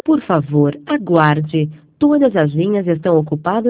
Por favor, aguarde. Todas as linhas estão ocupadas